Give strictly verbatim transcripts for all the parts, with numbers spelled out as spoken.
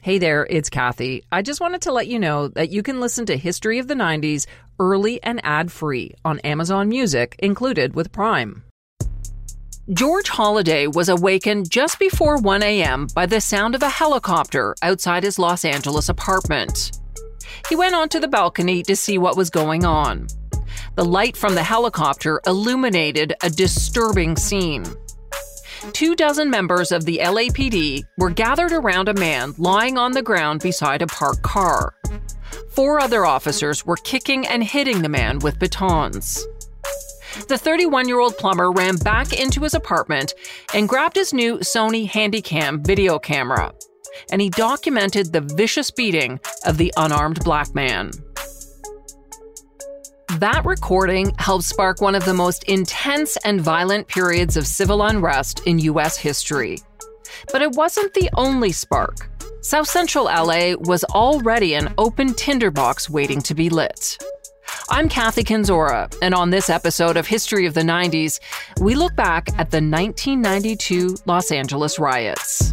Hey there, it's Kathy. I just wanted to let you know that you can listen to History of the nineties early and ad-free on Amazon Music, included with Prime. George Holliday was awakened just before one a.m. by the sound of a helicopter outside his Los Angeles apartment. He went onto the balcony to see what was going on. The light from the helicopter illuminated a disturbing scene. Two dozen members of the L A P D were gathered around a man lying on the ground beside a parked car. Four other officers were kicking and hitting the man with batons. The thirty-one-year-old plumber ran back into his apartment and grabbed his new Sony Handycam video camera, and he documented the vicious beating of the unarmed black man. That recording helped spark one of the most intense and violent periods of civil unrest in U S history. But it wasn't the only spark. South Central L A was already an open tinderbox waiting to be lit. I'm Kathy Kenzora, and on this episode of History of the nineties, we look back at the nineteen ninety-two Los Angeles riots.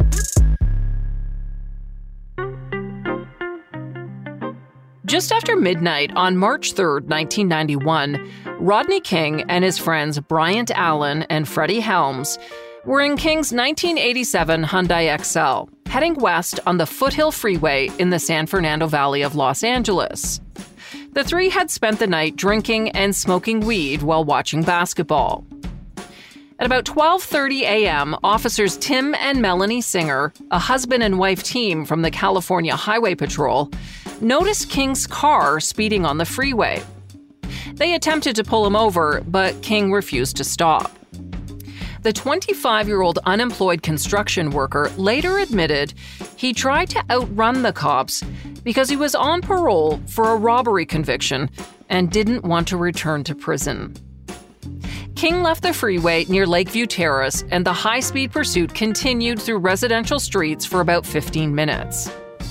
Just after midnight on March third, nineteen ninety-one, Rodney King and his friends Bryant Allen and Freddie Helms were in King's nineteen eighty-seven Hyundai X L, heading west on the Foothill Freeway in the San Fernando Valley of Los Angeles. The three had spent the night drinking and smoking weed while watching basketball. At about twelve thirty a.m., officers Tim and Melanie Singer, a husband and wife team from the California Highway Patrol, noticed King's car speeding on the freeway. They attempted to pull him over, but King refused to stop. The twenty-five-year-old unemployed construction worker later admitted he tried to outrun the cops because he was on parole for a robbery conviction and didn't want to return to prison. King left the freeway near Lakeview Terrace, and the high-speed pursuit continued through residential streets for about fifteen minutes.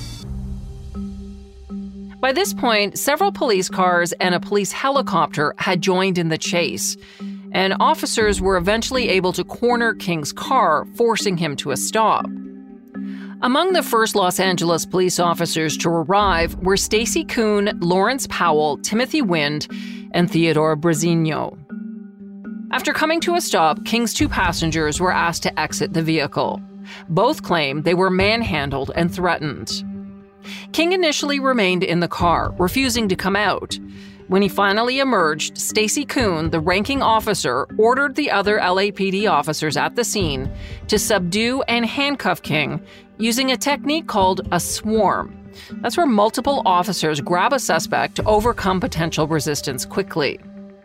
By this point, several police cars and a police helicopter had joined in the chase, and officers were eventually able to corner King's car, forcing him to a stop. Among the first Los Angeles police officers to arrive were Stacy Kuhn, Lawrence Powell, Timothy Wind, and Theodore Brazinho. After coming to a stop, King's two passengers were asked to exit the vehicle. Both claimed they were manhandled and threatened. King initially remained in the car, refusing to come out. When he finally emerged, Stacy Kuhn, the ranking officer, ordered the other L A P D officers at the scene to subdue and handcuff King using a technique called a swarm. That's where multiple officers grab a suspect to overcome potential resistance quickly.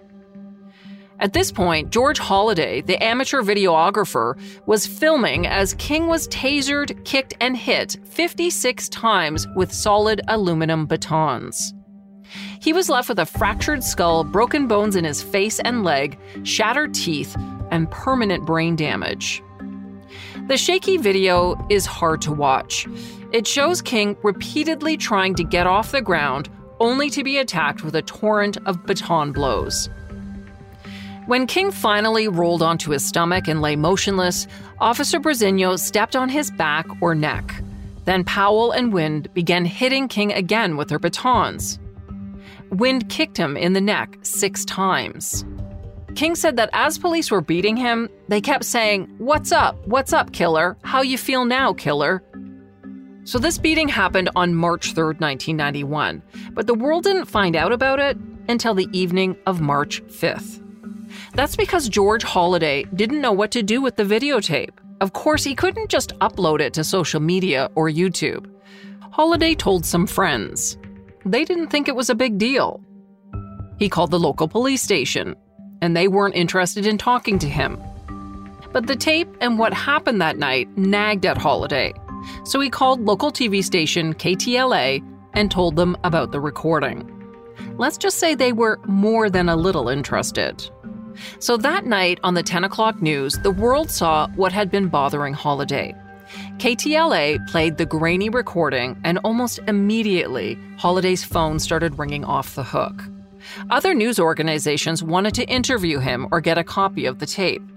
At this point, George Holliday, the amateur videographer, was filming as King was tasered, kicked, and hit fifty-six times with solid aluminum batons. He was left with a fractured skull, broken bones in his face and leg, shattered teeth, and permanent brain damage. The shaky video is hard to watch. It shows King repeatedly trying to get off the ground, only to be attacked with a torrent of baton blows. When King finally rolled onto his stomach and lay motionless, Officer Brazinho stepped on his back or neck. Then Powell and Wind began hitting King again with their batons. Wind kicked him in the neck six times. King said that as police were beating him, they kept saying, "What's up? What's up, killer? How you feel now, killer?" So this beating happened on March third, nineteen ninety-one, but the world didn't find out about it until the evening of March fifth. That's because George Holliday didn't know what to do with the videotape. Of course, he couldn't just upload it to social media or YouTube. Holliday told some friends. They didn't think it was a big deal. He called the local police station, and they weren't interested in talking to him. But the tape and what happened that night nagged at Holliday, so he called local T V station K T L A and told them about the recording. Let's just say they were more than a little interested. So that night on the ten o'clock news, the world saw what had been bothering Holliday. K T L A played the grainy recording, and almost immediately, Holliday's phone started ringing off the hook. Other news organizations wanted to interview him or get a copy of the tape.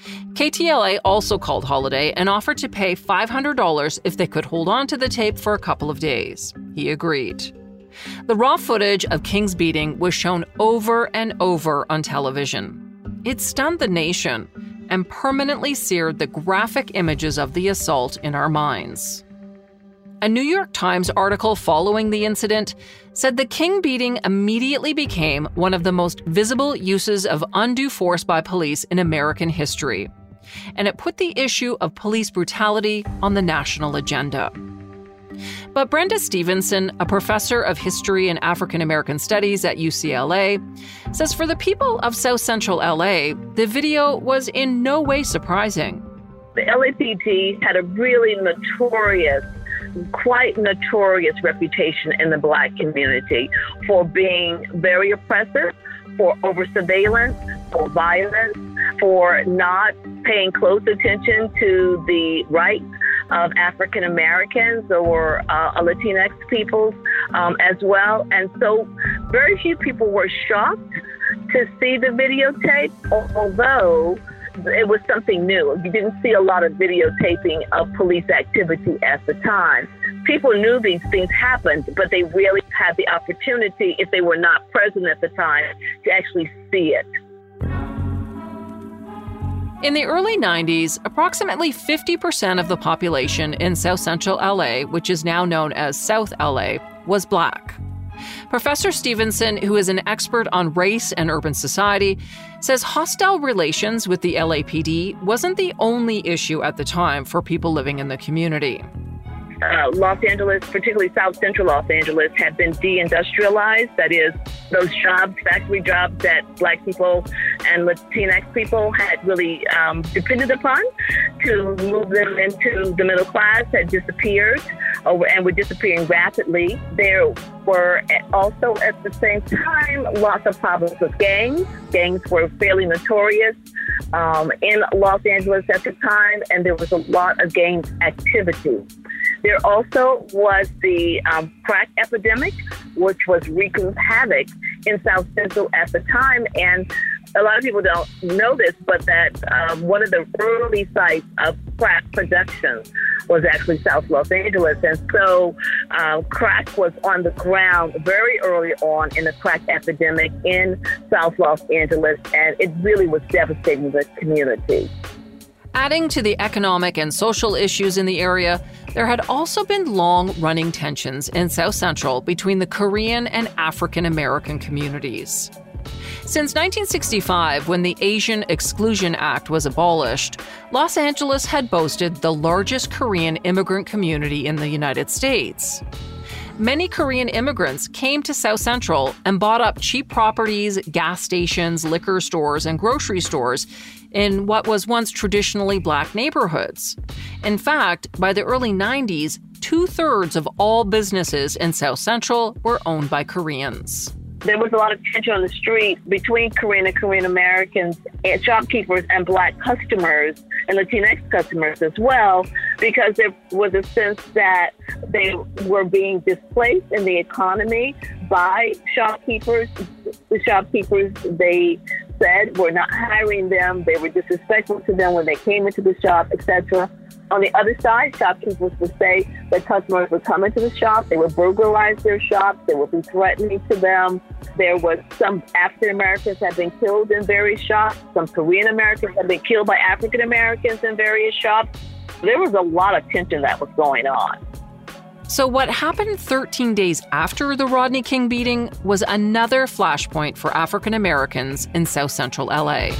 K T L A also called Holliday and offered to pay five hundred dollars if they could hold on to the tape for a couple of days. He agreed. The raw footage of King's beating was shown over and over on television. It stunned the nation and permanently seared the graphic images of the assault in our minds. A New York Times article following the incident said the King beating immediately became one of the most visible uses of undue force by police in American history, and it put the issue of police brutality on the national agenda. But Brenda Stevenson, a professor of history and African American studies at U C L A, says for the people of South Central L A, the video was in no way surprising. The L A P D had a really notorious, quite notorious reputation in the Black community for being very oppressive, for over-surveillance, for violence, for not paying close attention to the rights of African Americans or uh, Latinx peoples um, as well. And so very few people were shocked to see the videotape, although it was something new. You didn't see a lot of videotaping of police activity at the time. People knew these things happened, but they really had the opportunity, if they were not present at the time, to actually see it. In the early nineties, approximately fifty percent of the population in South Central L A, which is now known as South L A, was Black. Professor Stevenson, who is an expert on race and urban society, says hostile relations with the L A P D wasn't the only issue at the time for people living in the community. Uh, Los Angeles, particularly South Central Los Angeles, had been deindustrialized. That is, those jobs, factory jobs that Black people and Latinx people had really um, depended upon to move them into the middle class had disappeared over, and were disappearing rapidly. There were also, at the same time, lots of problems with gangs. Gangs were fairly notorious um, in Los Angeles at the time, and there was a lot of gang activity. There also was the um, crack epidemic, which was wreaking havoc in South Central at the time. And a lot of people don't know this, but that um, one of the early sites of crack production was actually South Los Angeles. And so uh, crack was on the ground very early on in the crack epidemic in South Los Angeles, and it really was devastating the community. Adding to the economic and social issues in the area, there had also been long-running tensions in South Central between the Korean and African American communities. Since nineteen sixty-five, when the Asian Exclusion Act was abolished, Los Angeles had boasted the largest Korean immigrant community in the United States. Many Korean immigrants came to South Central and bought up cheap properties, gas stations, liquor stores, and grocery stores in what was once traditionally Black neighborhoods. In fact, by the early nineties, two-thirds of all businesses in South Central were owned by Koreans. There was a lot of tension on the street between Korean and Korean Americans and shopkeepers and Black customers and Latinx customers as well, because there was a sense that they were being displaced in the economy by shopkeepers. The shopkeepers, they said, were not hiring them. They were disrespectful to them when they came into the shop, et cetera. On the other side, shopkeepers would say that customers would come into the shop, they would burglarize their shops, they would be threatening to them. There was some African Americans had been killed in various shops. Some Korean Americans had been killed by African Americans in various shops. There was a lot of tension that was going on. So what happened thirteen days after the Rodney King beating was another flashpoint for African Americans in South Central L A.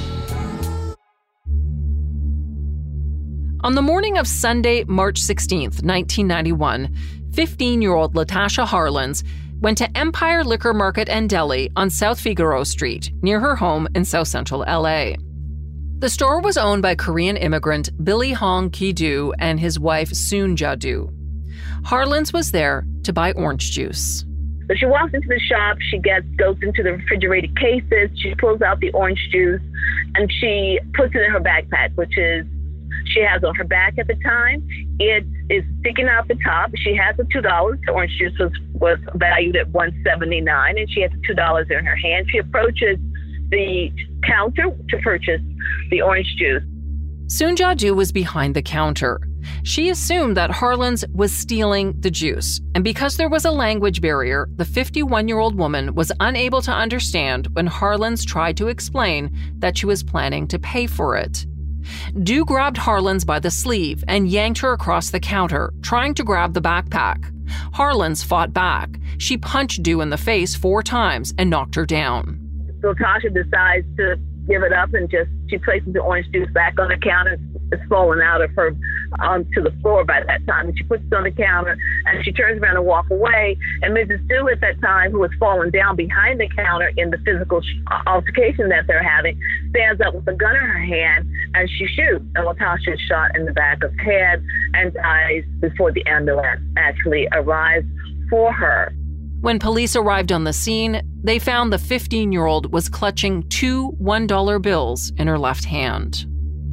On the morning of Sunday, March sixteenth, nineteen ninety-one, fifteen-year-old Latasha Harlins went to Empire Liquor Market and Deli on South Figaro Street, near her home in South Central L A. The store was owned by Korean immigrant Billy Hong Ki-do and his wife Soon Ja-do. Harlins was there to buy orange juice. So she walks into the shop, she gets goes into the refrigerated cases, she pulls out the orange juice, and she puts it in her backpack, which is she has on her back at the time. It is sticking out the top. She has the two dollars. The orange juice was, was valued at one seventy-nine, and she has the two dollars in her hand. She approaches the counter to purchase the orange juice. Soon Ja Du was behind the counter. She assumed that Harlins was stealing the juice, and because there was a language barrier, the fifty-one-year-old woman was unable to understand when Harlins tried to explain that she was planning to pay for it. Du grabbed Harlins by the sleeve and yanked her across the counter, trying to grab the backpack. Harlins fought back. She punched Du in the face four times and knocked her down. So Tasha decides to give it up and just, she places the orange juice back on the counter. It's fallen out of her onto the floor by that time. And she puts it on the counter and she turns around and walks away. And Missus Du at that time, who has fallen down behind the counter in the physical altercation that they're having, stands up with a gun in her hand and she shoots. And Latasha is shot in the back of the head and dies before the ambulance actually arrives for her. When police arrived on the scene, they found the fifteen-year-old was clutching two one-dollar bills in her left hand.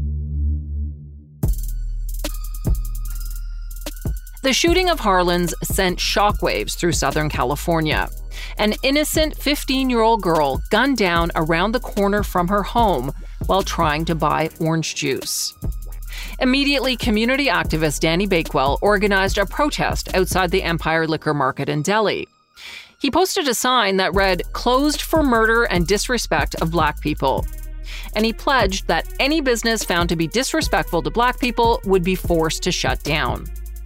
The shooting of Harlins sent shockwaves through Southern California. An innocent fifteen-year-old girl gunned down around the corner from her home while trying to buy orange juice. Immediately, community activist Danny Bakewell organized a protest outside the Empire Liquor Market in Delhi. He posted a sign that read, "Closed for murder and disrespect of Black people." And he pledged that any business found to be disrespectful to Black people would be forced to shut down.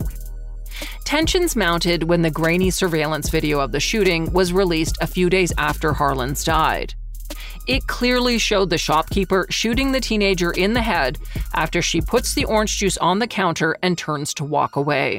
Tensions mounted when the grainy surveillance video of the shooting was released a few days after Harlins died. It clearly showed the shopkeeper shooting the teenager in the head after she puts the orange juice on the counter and turns to walk away.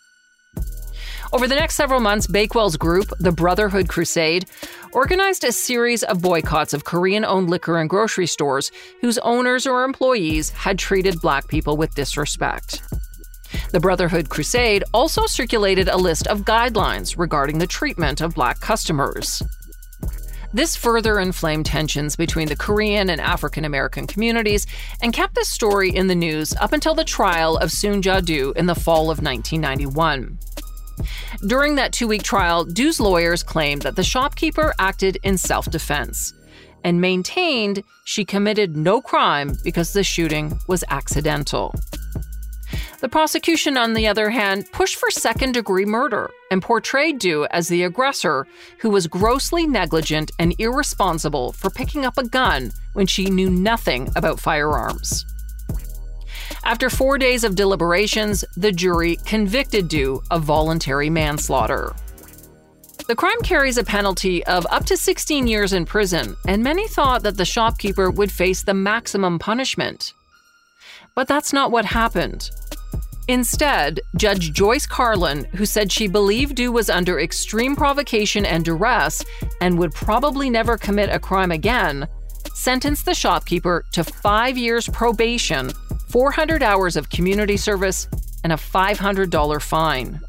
Over the next several months, Bakewell's group, the Brotherhood Crusade, organized a series of boycotts of Korean-owned liquor and grocery stores whose owners or employees had treated Black people with disrespect. The Brotherhood Crusade also circulated a list of guidelines regarding the treatment of Black customers. This further inflamed tensions between the Korean and African American communities and kept this story in the news up until the trial of Soon Ja Du in the fall of nineteen ninety-one. During that two-week trial, Du's lawyers claimed that the shopkeeper acted in self-defense and maintained she committed no crime because the shooting was accidental. The prosecution, on the other hand, pushed for second-degree murder and portrayed Du as the aggressor who was grossly negligent and irresponsible for picking up a gun when she knew nothing about firearms. After four days of deliberations, the jury convicted Du of voluntary manslaughter. The crime carries a penalty of up to sixteen years in prison, and many thought that the shopkeeper would face the maximum punishment. But that's not what happened. Instead, Judge Joyce Carlin, who said she believed Du was under extreme provocation and duress and would probably never commit a crime again, sentenced the shopkeeper to five years probation, four hundred hours of community service, and a five hundred dollars fine.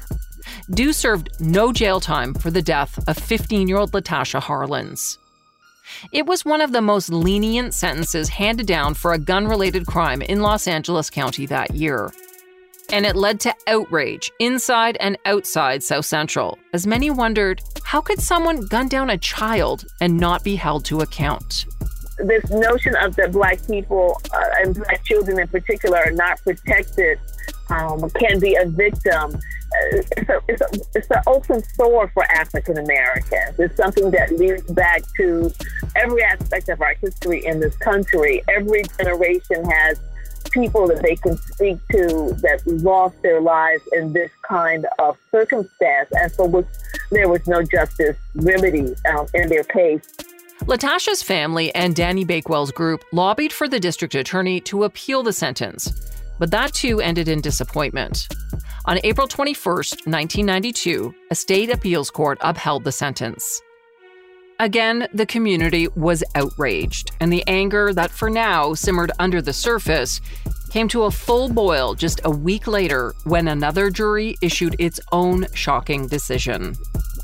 Du served no jail time for the death of fifteen-year-old Latasha Harlins. It was one of the most lenient sentences handed down for a gun-related crime in Los Angeles County that year. And it led to outrage inside and outside South Central, as many wondered, how could someone gun down a child and not be held to account? This notion of that Black people uh, and Black children in particular are not protected, um, can be a victim. Uh, it's, a, it's, a, it's an open sore for African Americans. It's something that leads back to every aspect of our history in this country. Every generation has people that they can speak to that lost their lives in this kind of circumstance, and for which there was no justice remedy um, in their case. Latasha's family and Danny Bakewell's group lobbied for the district attorney to appeal the sentence, but that too ended in disappointment. On April twenty-first, nineteen ninety-two, a state appeals court upheld the sentence. Again, the community was outraged, and the anger that for now simmered under the surface came to a full boil just a week later when another jury issued its own shocking decision.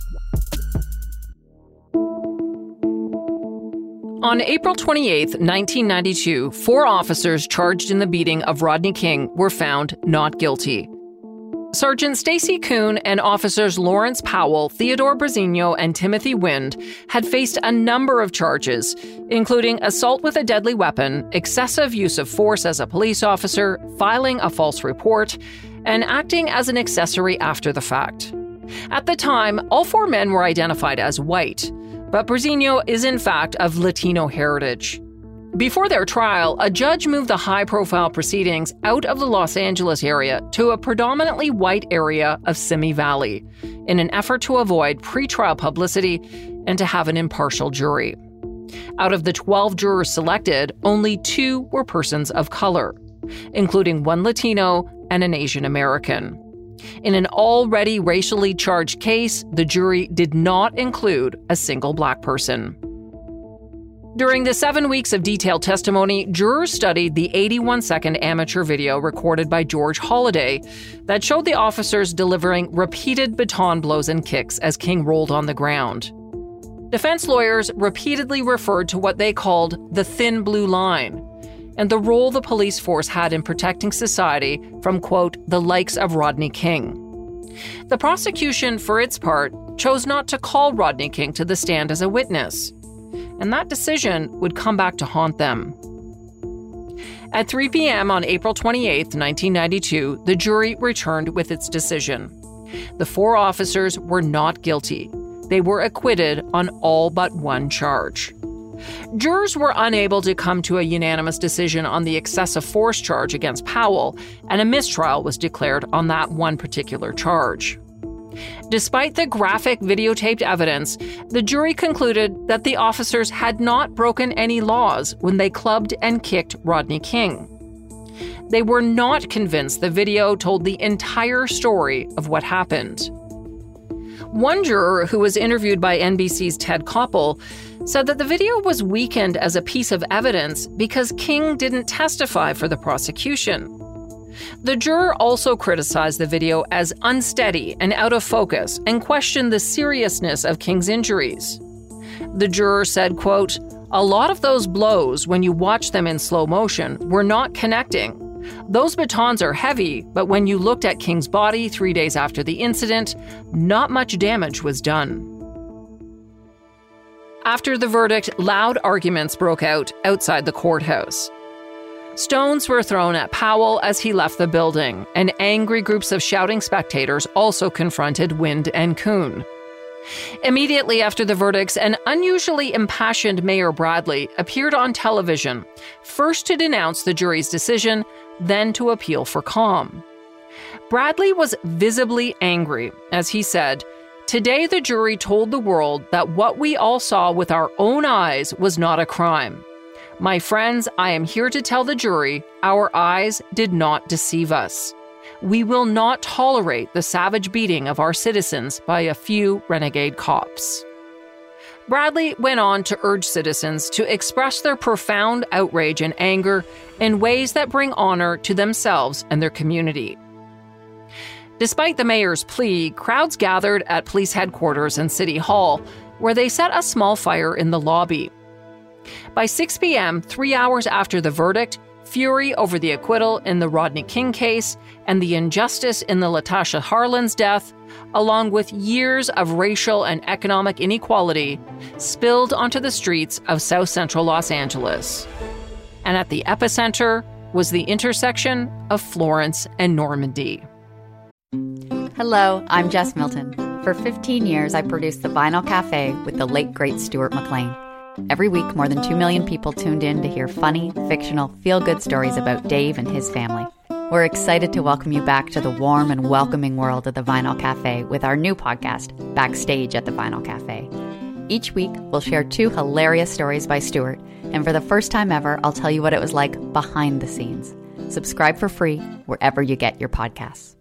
On April twenty-eighth, nineteen ninety-two, four officers charged in the beating of Rodney King were found not guilty. Sergeant Stacy Kuhn and officers Lawrence Powell, Theodore Brazinho, and Timothy Wind had faced a number of charges, including assault with a deadly weapon, excessive use of force as a police officer, filing a false report, and acting as an accessory after the fact. At the time, all four men were identified as white, but Brazinho is in fact of Latino heritage. Before their trial, a judge moved the high-profile proceedings out of the Los Angeles area to a predominantly white area of Simi Valley in an effort to avoid pretrial publicity and to have an impartial jury. Out of the twelve jurors selected, only two were persons of color, including one Latino and an Asian American. In an already racially charged case, the jury did not include a single black person. During the seven weeks of detailed testimony, jurors studied the eighty-one second amateur video recorded by George Holliday that showed the officers delivering repeated baton blows and kicks as King rolled on the ground. Defense lawyers repeatedly referred to what they called the thin blue line and the role the police force had in protecting society from, quote, the likes of Rodney King. The prosecution, for its part, chose not to call Rodney King to the stand as a witness, and that decision would come back to haunt them. At three p.m. on April twenty-eighth, nineteen ninety-two, the jury returned with its decision. The four officers were not guilty. They were acquitted on all but one charge. Jurors were unable to come to a unanimous decision on the excessive force charge against Powell, and a mistrial was declared on that one particular charge. Despite the graphic videotaped evidence, the jury concluded that the officers had not broken any laws when they clubbed and kicked Rodney King. They were not convinced the video told the entire story of what happened. One juror, who was interviewed by N B C's Ted Koppel, said that the video was weakened as a piece of evidence because King didn't testify for the prosecution. The juror also criticized the video as unsteady and out of focus and questioned the seriousness of King's injuries. The juror said, quote, "A lot of those blows, when you watch them in slow motion, were not connecting. Those batons are heavy, but when you looked at King's body three days after the incident, not much damage was done." After the verdict, loud arguments broke out outside the courthouse. Stones were thrown at Powell as he left the building, and angry groups of shouting spectators also confronted Wind and Kuhn. Immediately after the verdicts, an unusually impassioned Mayor Bradley appeared on television, first to denounce the jury's decision, then to appeal for calm. Bradley was visibly angry as he said, "Today the jury told the world that what we all saw with our own eyes was not a crime. My friends, I am here to tell the jury our eyes did not deceive us. We will not tolerate the savage beating of our citizens by a few renegade cops." Bradley went on to urge citizens to express their profound outrage and anger in ways that bring honor to themselves and their community. Despite the mayor's plea, crowds gathered at police headquarters and City Hall, where they set a small fire in the lobby. By six p.m., three hours after the verdict, fury over the acquittal in the Rodney King case and the injustice in the Latasha Harlins death, along with years of racial and economic inequality, spilled onto the streets of South Central Los Angeles. And at the epicenter was the intersection of Florence and Normandy. Hello, I'm Jess Milton. For fifteen years, I produced The Vinyl Cafe with the late, great Stuart McLean. Every week, more than two million people tuned in to hear funny, fictional, feel-good stories about Dave and his family. We're excited to welcome you back to the warm and welcoming world of The Vinyl Cafe with our new podcast, Backstage at The Vinyl Cafe. Each week, we'll share two hilarious stories by Stuart, and for the first time ever, I'll tell you what it was like behind the scenes. Subscribe for free wherever you get your podcasts.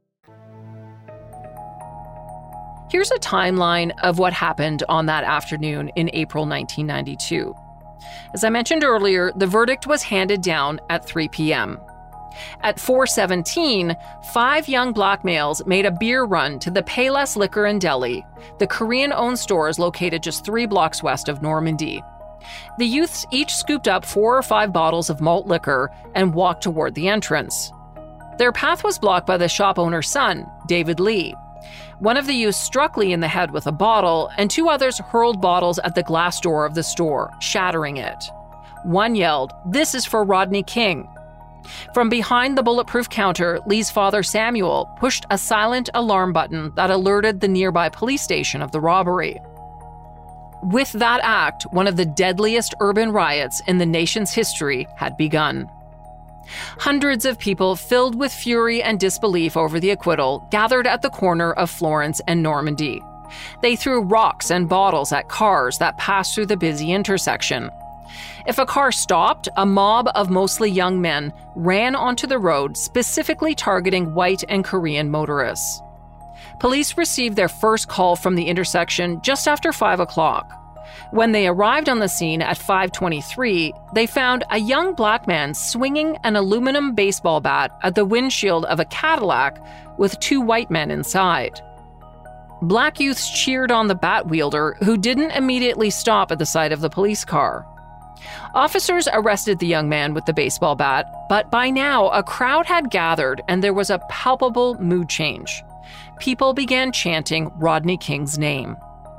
Here's a timeline of what happened on that afternoon in April nineteen ninety-two. As I mentioned earlier, the verdict was handed down at three p.m. At four seventeen, five young black males made a beer run to the Payless Liquor and Deli, the Korean-owned stores located just three blocks west of Normandy. The youths each scooped up four or five bottles of malt liquor and walked toward the entrance. Their path was blocked by the shop owner's son, David Lee. One of the youths struck Lee in the head with a bottle, and two others hurled bottles at the glass door of the store, shattering it. One yelled, "This is for Rodney King." From behind the bulletproof counter, Lee's father, Samuel, pushed a silent alarm button that alerted the nearby police station of the robbery. With that act, one of the deadliest urban riots in the nation's history had begun. Hundreds of people, filled with fury and disbelief over the acquittal, gathered at the corner of Florence and Normandy. They threw rocks and bottles at cars that passed through the busy intersection. If a car stopped, a mob of mostly young men ran onto the road, specifically targeting white and Korean motorists. Police received their first call from the intersection just after five o'clock. When they arrived on the scene at five twenty-three, they found a young black man swinging an aluminum baseball bat at the windshield of a Cadillac with two white men inside. Black youths cheered on the bat wielder, who didn't immediately stop at the sight of the police car. Officers arrested the young man with the baseball bat, but by now a crowd had gathered and there was a palpable mood change. People began chanting Rodney King's name.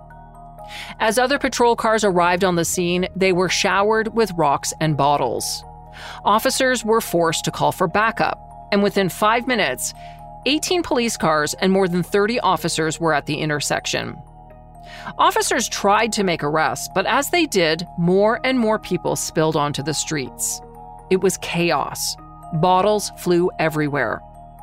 As other patrol cars arrived on the scene, they were showered with rocks and bottles. Officers were forced to call for backup, and within five minutes, eighteen police cars and more than thirty officers were at the intersection. Officers tried to make arrests, but as they did, more and more people spilled onto the streets. It was chaos. Bottles flew everywhere.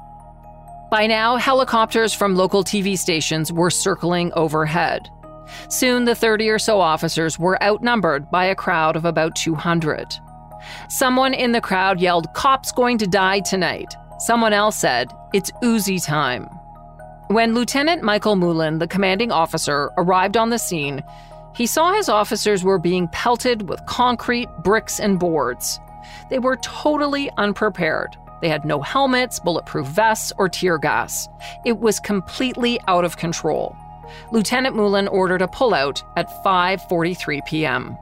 By now, helicopters from local T V stations were circling overhead. Soon, the thirty or so officers were outnumbered by a crowd of about two hundred. Someone in the crowd yelled, "Cops going to die tonight." Someone else said, "It's Uzi time." When Lieutenant Michael Mullen, the commanding officer, arrived on the scene, he saw his officers were being pelted with concrete, bricks, and boards. They were totally unprepared. They had no helmets, bulletproof vests, or tear gas. It was completely out of control. Lieutenant Mullen ordered a pullout at five forty-three p.m.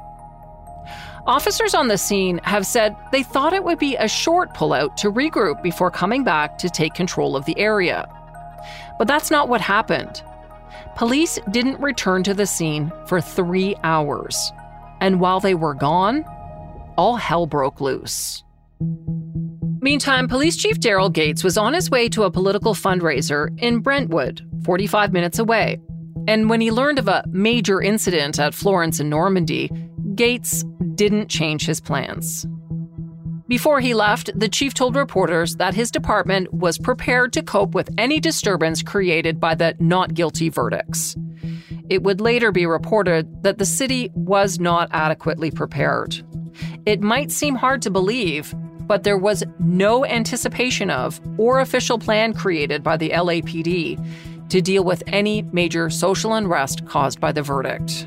Officers on the scene have said they thought it would be a short pullout to regroup before coming back to take control of the area. But that's not what happened. Police didn't return to the scene for three hours. And while they were gone, all hell broke loose. Meantime, Police Chief Daryl Gates was on his way to a political fundraiser in Brentwood, forty-five minutes away. And when he learned of a major incident at Florence and Normandy, Gates didn't change his plans. Before he left, the chief told reporters that his department was prepared to cope with any disturbance created by the not guilty verdicts. It would later be reported that the city was not adequately prepared. It might seem hard to believe, but there was no anticipation of or official plan created by the L A P D to deal with any major social unrest caused by the verdict.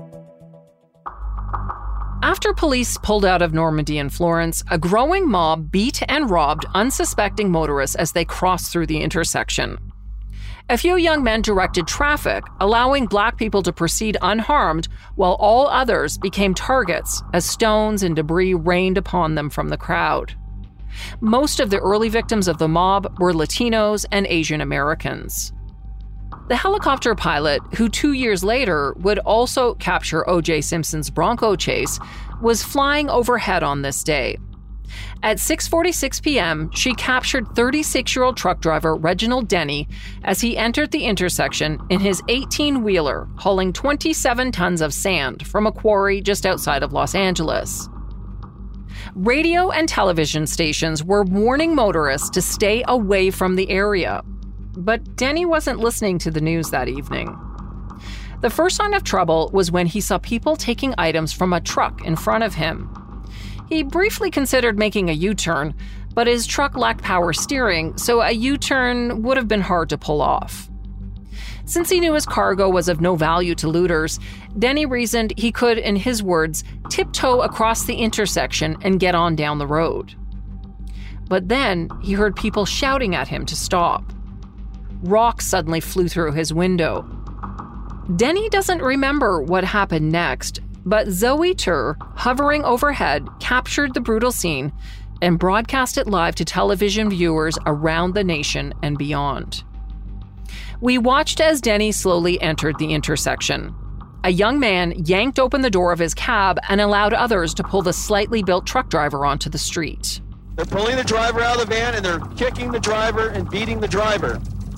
After police pulled out of Normandy and Florence, a growing mob beat and robbed unsuspecting motorists as they crossed through the intersection. A few young men directed traffic, allowing black people to proceed unharmed, while all others became targets as stones and debris rained upon them from the crowd. Most of the early victims of the mob were Latinos and Asian Americans. The helicopter pilot, who two years later would also capture O J Simpson's Bronco chase, was flying overhead on this day. At six forty-six p.m., she captured thirty-six-year-old truck driver Reginald Denny as he entered the intersection in his eighteen-wheeler, hauling twenty-seven tons of sand from a quarry just outside of Los Angeles. Radio and television stations were warning motorists to stay away from the area. But Denny wasn't listening to the news that evening. The first sign of trouble was when he saw people taking items from a truck in front of him. He briefly considered making a U-turn, but his truck lacked power steering, so a U-turn would have been hard to pull off. Since he knew his cargo was of no value to looters, Denny reasoned he could, in his words, tiptoe across the intersection and get on down the road. But then he heard people shouting at him to stop. Rocks suddenly flew through his window. Denny doesn't remember what happened next, but Zoe Tur, hovering overhead, captured the brutal scene and broadcast it live to television viewers around the nation and beyond. We watched as Denny slowly entered the intersection. A young man yanked open the door of his cab and allowed others to pull the slightly built truck driver onto the street. They're pulling the driver out of the van and they're kicking the driver and beating the driver.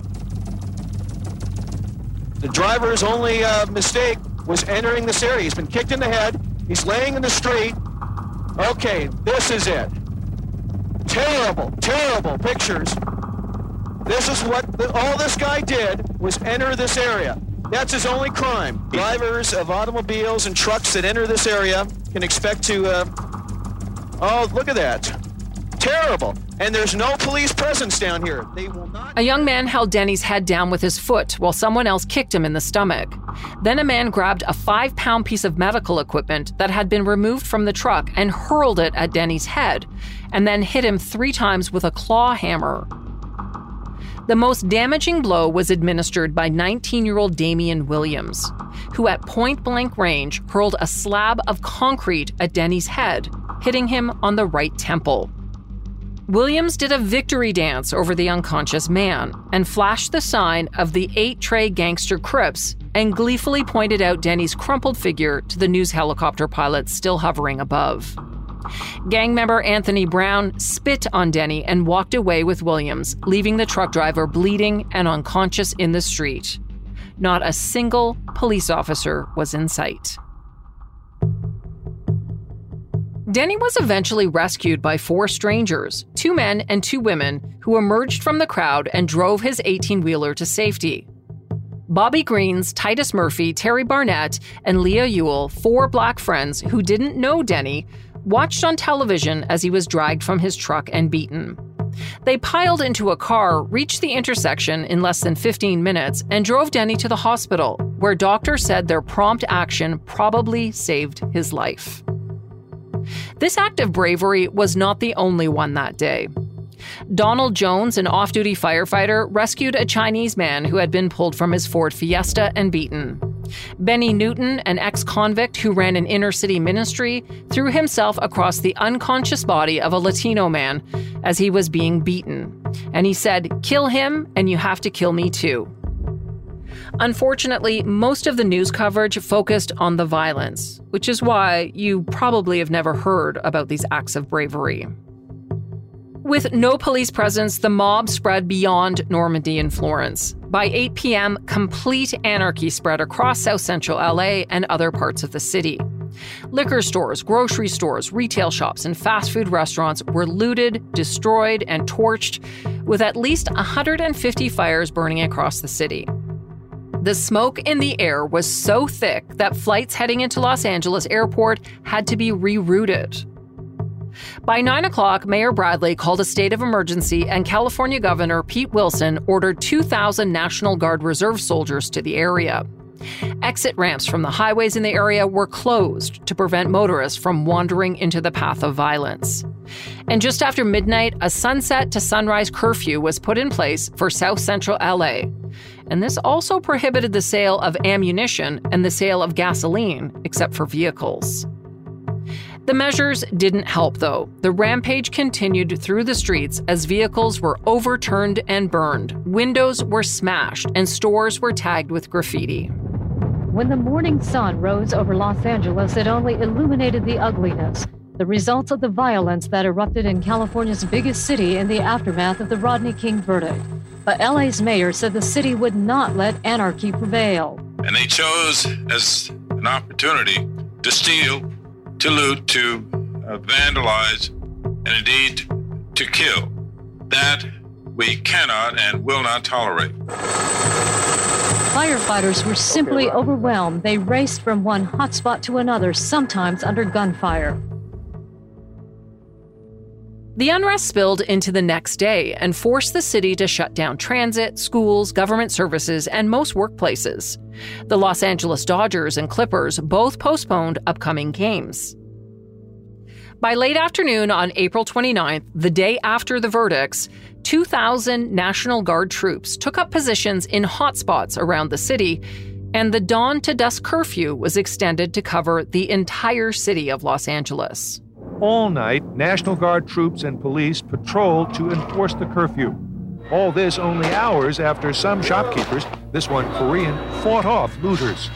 The driver's only uh, mistake was entering this area. He's been kicked in the head. He's laying in the street. Okay, this is it. Terrible, terrible pictures. This is what the, all this guy did was enter this area. That's his only crime. Drivers of automobiles and trucks that enter this area can expect to, uh, oh, look at that. Terrible. And there's no police presence down here. They will not. A young man held Denny's head down with his foot while someone else kicked him in the stomach. Then a man grabbed a five-pound piece of medical equipment that had been removed from the truck and hurled it at Denny's head, and then hit him three times with a claw hammer. The most damaging blow was administered by nineteen-year-old Damian Williams, who at point-blank range hurled a slab of concrete at Denny's head, hitting him on the right temple. Williams did a victory dance over the unconscious man and flashed the sign of the eight-tray gangster Crips and gleefully pointed out Denny's crumpled figure to the news helicopter pilots still hovering above. Gang member Anthony Brown spit on Denny and walked away with Williams, leaving the truck driver bleeding and unconscious in the street. Not a single police officer was in sight. Denny was eventually rescued by four strangers, two men and two women, who emerged from the crowd and drove his eighteen-wheeler to safety. Bobby Greens, Titus Murphy, Terry Barnett, and Leah Ewell, four black friends who didn't know Denny, watched on television as he was dragged from his truck and beaten. They piled into a car, reached the intersection in less than fifteen minutes, and drove Denny to the hospital, where doctors said their prompt action probably saved his life. This act of bravery was not the only one that day. Donald Jones, an off-duty firefighter, rescued a Chinese man who had been pulled from his Ford Fiesta and beaten. Benny Newton, an ex-convict who ran an inner-city ministry, threw himself across the unconscious body of a Latino man as he was being beaten. And he said, "Kill him, and you have to kill me too." Unfortunately, most of the news coverage focused on the violence, which is why you probably have never heard about these acts of bravery. With no police presence, the mob spread beyond Normandy and Florence. By eight p.m., complete anarchy spread across South Central L A and other parts of the city. Liquor stores, grocery stores, retail shops, and fast food restaurants were looted, destroyed, and torched, with at least one hundred fifty fires burning across the city. The smoke in the air was so thick that flights heading into Los Angeles Airport had to be rerouted. By nine o'clock, Mayor Bradley called a state of emergency, and California Governor Pete Wilson ordered two thousand National Guard Reserve soldiers to the area. Exit ramps from the highways in the area were closed to prevent motorists from wandering into the path of violence. And just after midnight, a sunset to sunrise curfew was put in place for South Central L A. And this also prohibited the sale of ammunition and the sale of gasoline, except for vehicles. The measures didn't help, though. The rampage continued through the streets as vehicles were overturned and burned, windows were smashed, and stores were tagged with graffiti. When the morning sun rose over Los Angeles, it only illuminated the ugliness, the results of the violence that erupted in California's biggest city in the aftermath of the Rodney King verdict. But L A's mayor said the city would not let anarchy prevail. And they chose as an opportunity to steal, to loot, to uh, vandalize, and indeed to kill. That we cannot and will not tolerate. Firefighters were simply overwhelmed. They raced from one hotspot to another, sometimes under gunfire. The unrest spilled into the next day and forced the city to shut down transit, schools, government services, and most workplaces. The Los Angeles Dodgers and Clippers both postponed upcoming games. By late afternoon on April twenty-ninth, the day after the verdicts, two thousand National Guard troops took up positions in hotspots around the city, and the dawn to dusk curfew was extended to cover the entire city of Los Angeles. All night, National Guard troops and police patrolled to enforce the curfew. All this only hours after some shopkeepers, this one Korean, fought off looters.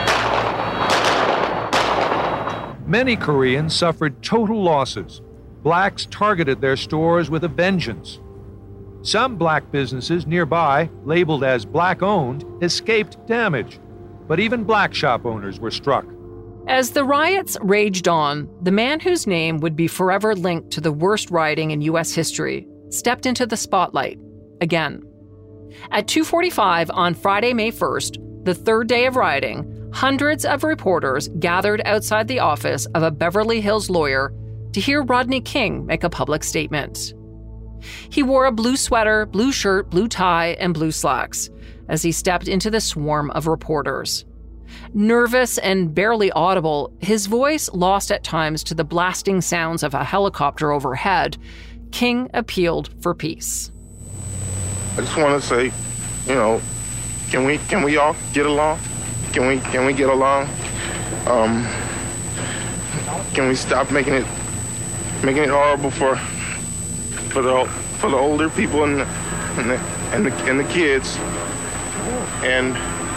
Many Koreans suffered total losses. Blacks targeted their stores with a vengeance. Some black businesses nearby, labeled as black-owned, escaped damage. But even black shop owners were struck. As the riots raged on, the man whose name would be forever linked to the worst rioting in U S history stepped into the spotlight again. At two forty-five on Friday, May first, the third day of rioting, hundreds of reporters gathered outside the office of a Beverly Hills lawyer to hear Rodney King make a public statement. He wore a blue sweater, blue shirt, blue tie, and blue slacks as he stepped into the swarm of reporters. Nervous and barely audible, his voice lost at times to the blasting sounds of a helicopter overhead, King appealed for peace. I just want to say, you know, can we can we all get along? Can we can we get along? Um, can we stop making it making it horrible for for the for the older people and the, and the and the, and the kids? And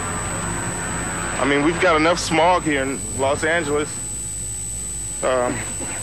I mean, we've got enough smog here in Los Angeles, um,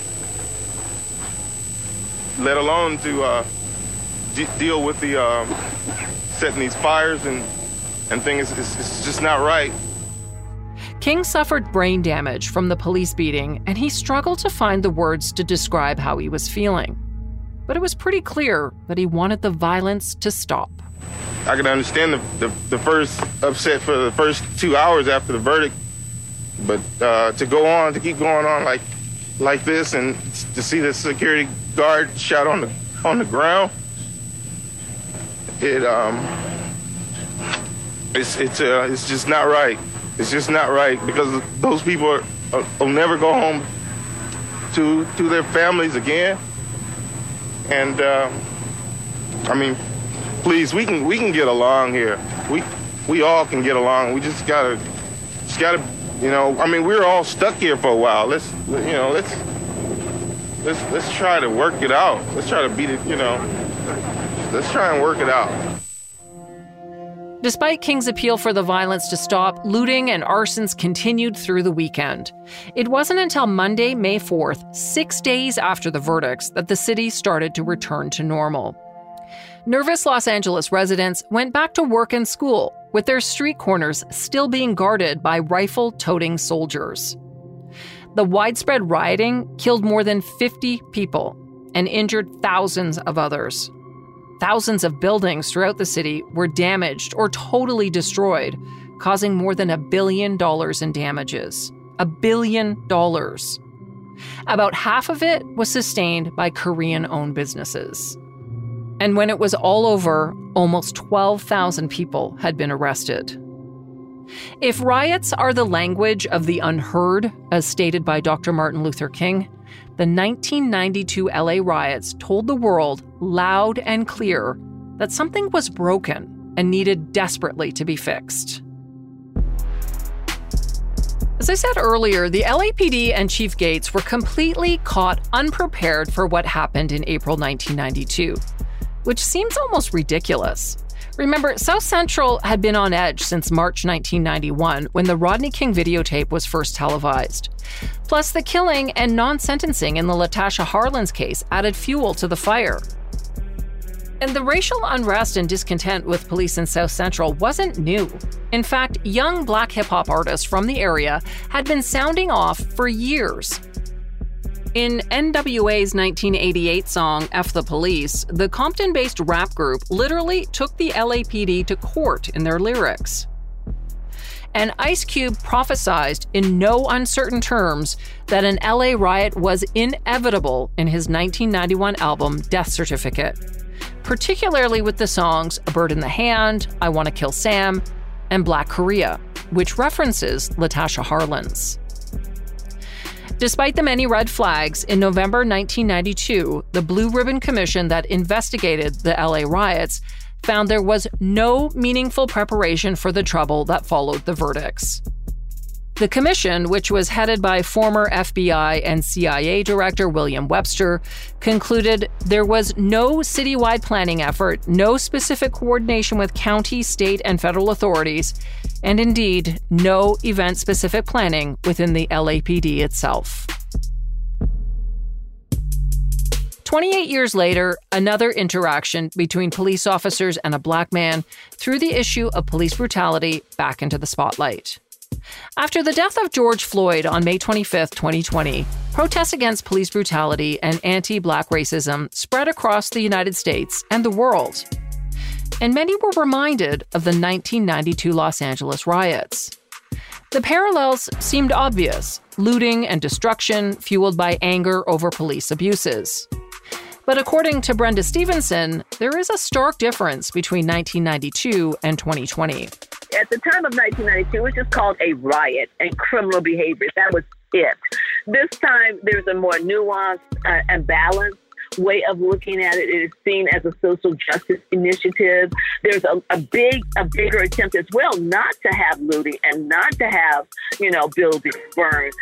let alone to uh, d- deal with the uh, setting these fires and and things. It's, it's just not right. King suffered brain damage from the police beating, and he struggled to find the words to describe how he was feeling. But it was pretty clear that he wanted the violence to stop. I can understand the, the, the first upset for the first two hours after the verdict, but uh, to go on, to keep going on like like this, and to see the security guard shot on the on the ground, it um, it's it's uh, it's just not right. It's just not right because those people are, are, will never go home to to their families again, and uh, I mean. Please, we can we can get along here. We we all can get along. We just gotta just gotta you know. I mean, we're all stuck here for a while. Let's you know let's let's let's try to work it out. Let's try to beat it. You know, let's try and work it out. Despite King's appeal for the violence to stop, looting and arsons continued through the weekend. It wasn't until Monday, May fourth, six days after the verdicts, that the city started to return to normal. Nervous Los Angeles residents went back to work and school, with their street corners still being guarded by rifle-toting soldiers. The widespread rioting killed more than fifty people and injured thousands of others. Thousands of buildings throughout the city were damaged or totally destroyed, causing more than a billion dollars in damages. A billion dollars. About half of it was sustained by Korean-owned businesses. And when it was all over, almost twelve thousand people had been arrested. If riots are the language of the unheard, as stated by Doctor Martin Luther King, the nineteen ninety-two L A riots told the world loud and clear that something was broken and needed desperately to be fixed. As I said earlier, the L A P D and Chief Gates were completely caught unprepared for what happened in April nineteen ninety-two. Which seems almost ridiculous. Remember, South Central had been on edge since March nineteen ninety-one, when the Rodney King videotape was first televised. Plus, the killing and non-sentencing in the Latasha Harlins case added fuel to the fire. And the racial unrest and discontent with police in South Central wasn't new. In fact, young black hip-hop artists from the area had been sounding off for years. In N W A's nineteen eighty-eight song, F the Police, the Compton-based rap group literally took the L A P D to court in their lyrics. And Ice Cube prophesized in no uncertain terms that an L A riot was inevitable in his nineteen ninety-one album, Death Certificate, particularly with the songs A Bird in the Hand, I Wanna Kill Sam, and Black Korea, which references Latasha Harlins. Despite the many red flags, in November nineteen ninety-two, the Blue Ribbon Commission that investigated the L A riots found there was no meaningful preparation for the trouble that followed the verdicts. The commission, which was headed by former F B I and C I A Director William Webster, concluded there was no citywide planning effort, no specific coordination with county, state, and federal authorities, and indeed, no event-specific planning within the L A P D itself. twenty-eight years later, another interaction between police officers and a black man threw the issue of police brutality back into the spotlight. After the death of George Floyd on May twenty-fifth, twenty twenty, protests against police brutality and anti-black racism spread across the United States and the world. And many were reminded of the nineteen ninety-two Los Angeles riots. The parallels seemed obvious: looting and destruction fueled by anger over police abuses. But according to Brenda Stevenson, there is a stark difference between nineteen ninety-two and twenty twenty. At the time of nineteen ninety-two, it was just called a riot and criminal behavior. That was it. This time, there's a more nuanced uh, and balanced way of looking at it. It is seen as a social justice initiative. There's a, a big, a bigger attempt as well not to have looting and not to have, you know, buildings burned.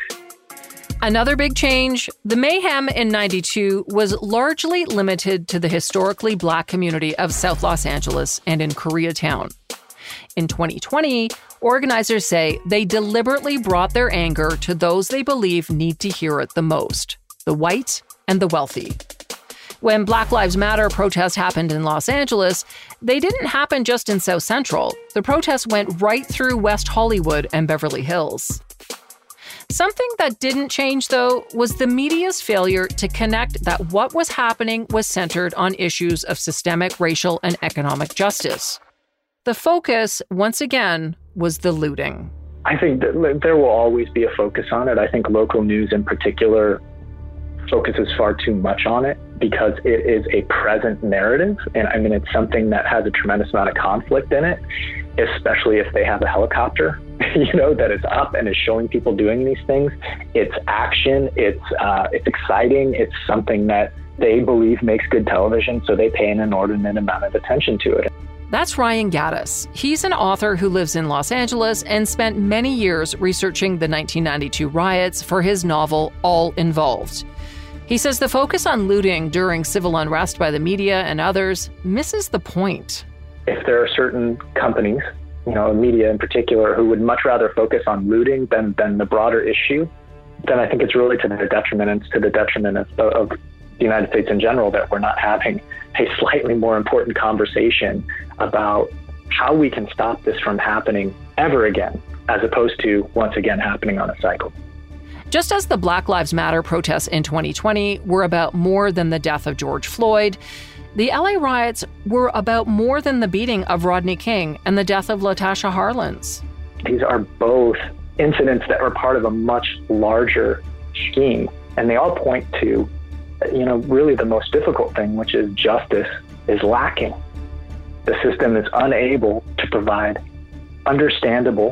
Another big change, the mayhem in ninety-two was largely limited to the historically black community of South Los Angeles and in Koreatown. In twenty twenty, organizers say they deliberately brought their anger to those they believe need to hear it the most: the white and the wealthy. When Black Lives Matter protests happened in Los Angeles, they didn't happen just in South Central. The protests went right through West Hollywood and Beverly Hills. Something that didn't change, though, was the media's failure to connect that what was happening was centered on issues of systemic racial and economic justice. The focus, once again, was the looting. I think that there will always be a focus on it. I think local news in particular focuses far too much on it because it is a present narrative. And I mean, it's something that has a tremendous amount of conflict in it, especially if they have a helicopter, you know, that is up and is showing people doing these things. It's action. It's, uh, it's exciting. It's something that they believe makes good television, so they pay an inordinate amount of attention to it. That's Ryan Gaddis. He's an author who lives in Los Angeles and spent many years researching the nineteen ninety-two riots for his novel, All Involved. He says the focus on looting during civil unrest by the media and others misses the point. If there are certain companies, you know, media in particular, who would much rather focus on looting than, than the broader issue, then I think it's really to their detriment and to the detriment of, of the United States in general that we're not having a slightly more important conversation about how we can stop this from happening ever again, as opposed to once again happening on a cycle. Just as the Black Lives Matter protests in twenty twenty were about more than the death of George Floyd, the L A riots were about more than the beating of Rodney King and the death of LaTasha Harlins. These are both incidents that were part of a much larger scheme, and they all point to, you know, really the most difficult thing, which is justice is lacking. The system is unable to provide understandable,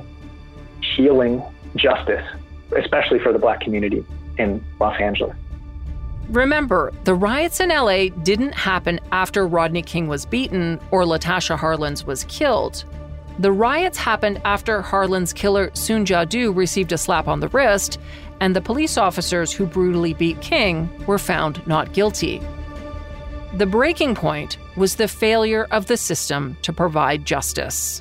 healing justice, especially for the Black community in Los Angeles. Remember, the riots in L A didn't happen after Rodney King was beaten or LaTasha Harlins was killed. The riots happened after Harlins' killer Soon Ja-Du received a slap on the wrist, and the police officers who brutally beat King were found not guilty. The breaking point was the failure of the system to provide justice.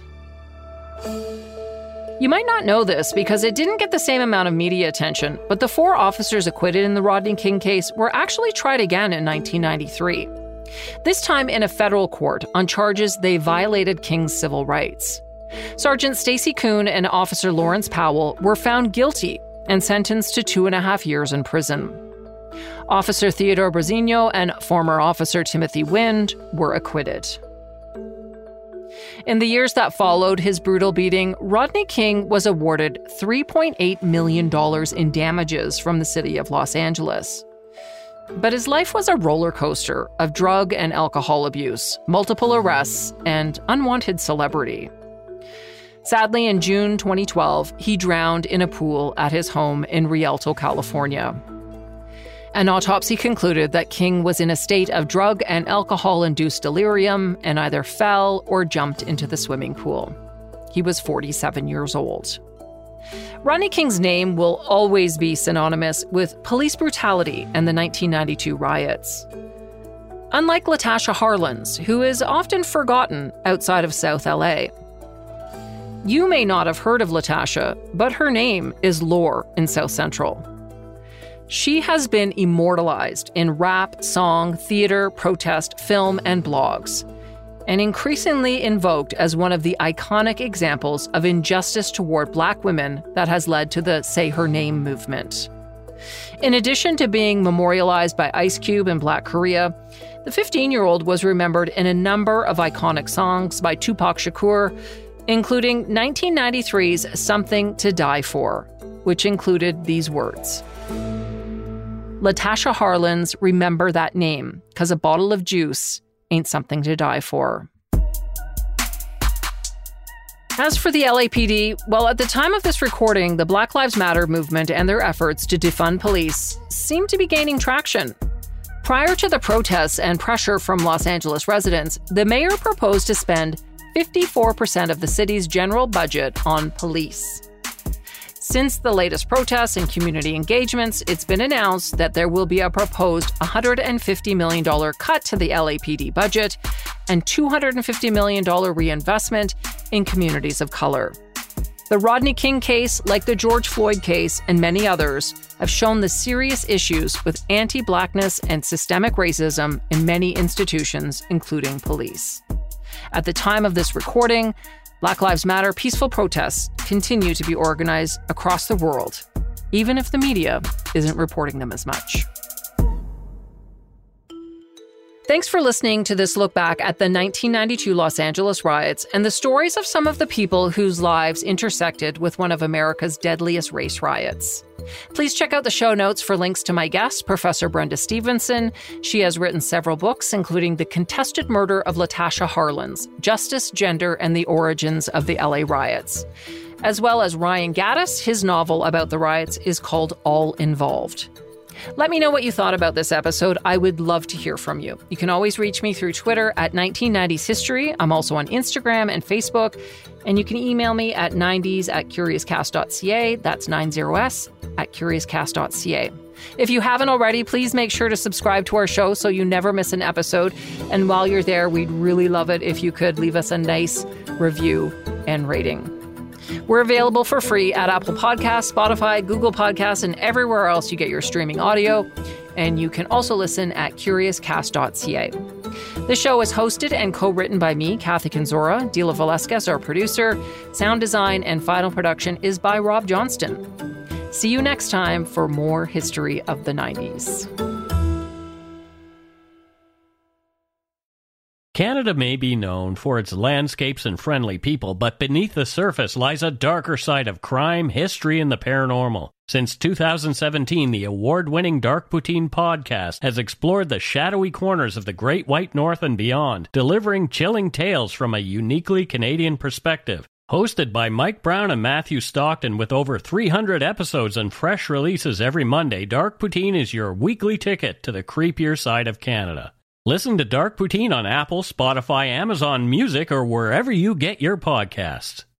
You might not know this because it didn't get the same amount of media attention, but the four officers acquitted in the Rodney King case were actually tried again in nineteen ninety-three. This time in a federal court on charges they violated King's civil rights. Sergeant Stacy Kuhn and Officer Lawrence Powell were found guilty and sentenced to two and a half years in prison. Officer Theodore Brazinho and former Officer Timothy Wind were acquitted. In the years that followed his brutal beating, Rodney King was awarded three point eight million dollars in damages from the city of Los Angeles. But his life was a roller coaster of drug and alcohol abuse, multiple arrests, and unwanted celebrity. Sadly, in June twenty twelve, he drowned in a pool at his home in Rialto, California. An autopsy concluded that King was in a state of drug and alcohol-induced delirium and either fell or jumped into the swimming pool. He was forty-seven years old. Rodney King's name will always be synonymous with police brutality and the nineteen ninety-two riots. Unlike Latasha Harlins, who is often forgotten outside of South L A. You may not have heard of Latasha, but her name is lore in South Central. She has been immortalized in rap, song, theater, protest, film, and blogs, and increasingly invoked as one of the iconic examples of injustice toward Black women that has led to the Say Her Name movement. In addition to being memorialized by Ice Cube in Black Korea, the fifteen-year-old was remembered in a number of iconic songs by Tupac Shakur, including nineteen ninety-three's Something to Die For, which included these words. Latasha Harlins, remember that name, 'cause a bottle of juice ain't something to die for. As for the L A P D, well, at the time of this recording, the Black Lives Matter movement and their efforts to defund police seem to be gaining traction. Prior to the protests and pressure from Los Angeles residents, the mayor proposed to spend fifty-four percent of the city's general budget on police. Since the latest protests and community engagements, it's been announced that there will be a proposed one hundred fifty million dollars cut to the L A P D budget and two hundred fifty million dollars reinvestment in communities of color. The Rodney King case, like the George Floyd case and many others, have shown the serious issues with anti-Blackness and systemic racism in many institutions, including police. At the time of this recording, Black Lives Matter peaceful protests continue to be organized across the world, even if the media isn't reporting them as much. Thanks for listening to this look back at the nineteen ninety-two Los Angeles riots and the stories of some of the people whose lives intersected with one of America's deadliest race riots. Please check out the show notes for links to my guest, Professor Brenda Stevenson. She has written several books, including The Contested Murder of Latasha Harlins, Justice, Gender, and the Origins of the L A Riots. As well as Ryan Gaddis, his novel about the riots is called All Involved. Let me know what you thought about this episode. I would love to hear from you. You can always reach me through Twitter at nineteen nineties history. I'm also on Instagram and Facebook. And you can email me at nineties at curiouscast dot c a. That's ninety s at curiouscast dot c a. If you haven't already, please make sure to subscribe to our show so you never miss an episode. And while you're there, we'd really love it if you could leave us a nice review and rating. We're available for free at Apple Podcasts, Spotify, Google Podcasts, and everywhere else you get your streaming audio. And you can also listen at curious cast dot c a. The show is hosted and co-written by me, Kathy Kenzora. Dila Velasquez, our producer. Sound design and final production is by Rob Johnston. See you next time for more history of the nineties. Canada may be known for its landscapes and friendly people, but beneath the surface lies a darker side of crime, history, and the paranormal. Since two thousand seventeen, the award-winning Dark Poutine podcast has explored the shadowy corners of the Great White North and beyond, delivering chilling tales from a uniquely Canadian perspective. Hosted by Mike Brown and Matthew Stockton with over three hundred episodes and fresh releases every Monday, Dark Poutine is your weekly ticket to the creepier side of Canada. Listen to Dark Poutine on Apple, Spotify, Amazon Music, or wherever you get your podcasts.